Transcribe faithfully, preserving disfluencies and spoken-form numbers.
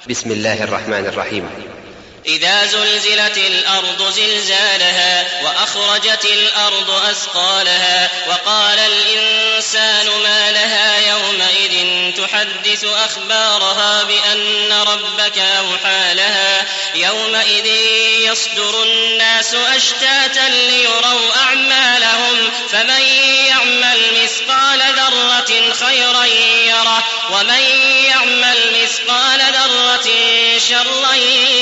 بسم الله الرحمن الرحيم. إذا زلزلت الأرض زلزالها وأخرجت الأرض أثقالها وقال الإنسان ما لها يومئذ تحدث أخبارها بأن ربك أوحى لها يومئذ يصدر الناس أشتاتا ليروا أعمالهم فمن يعمل مثقال ذرة خيرا يره ومن يعمل مثقال ذرة شرا